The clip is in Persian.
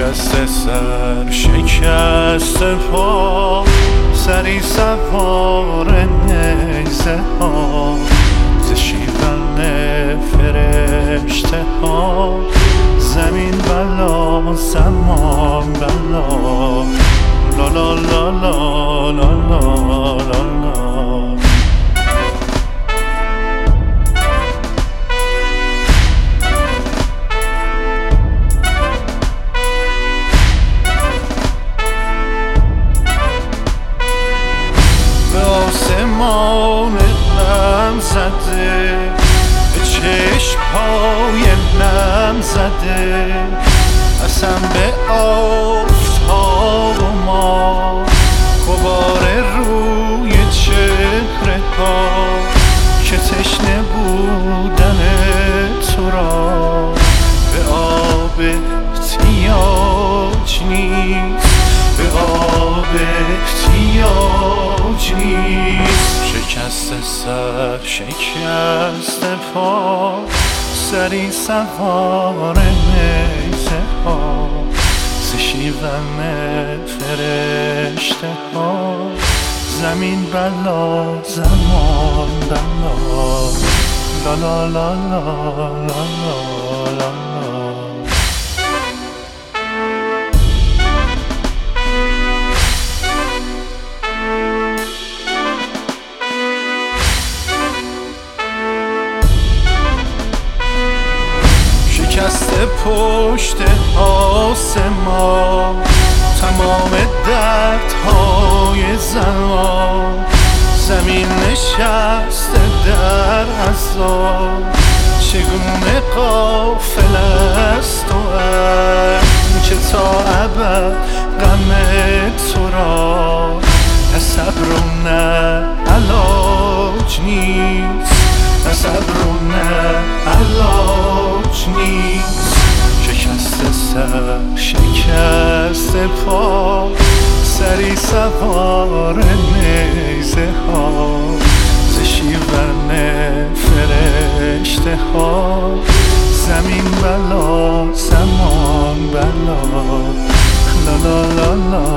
شکست سر شکست پا، سری سوار نیزه ها، ز شیون فرشته ها، زمین بلا زمان بلا، لا لا لا لا لا لا لا لا. به آسمان غم زده، به چشم های نم زده، اصلا به آفتاب و ما، غبار روی چهره ها که تشنه بودن تو را به آب احتیاج نیست، به آب احتیاج نیست. شکست سر شکست پا، سری سوار نیزه ها، ز شیون فرشته ها، زمین بلا زمان بلا، لا لا لا لا لا لا لا. شکست پشت آسمان، تمام دردهای زمان، زمین نشسته در عذاب، چگونه غافل است و که تا ابد غم تو را نه صبر و نه علاج نیست، نه صبر و نه علاج نیست. شکست سر شکست پا، سری سوار نیزه ها، ز شیون فرشته ها، زمین بلا زمان بلا، لا لا لا لا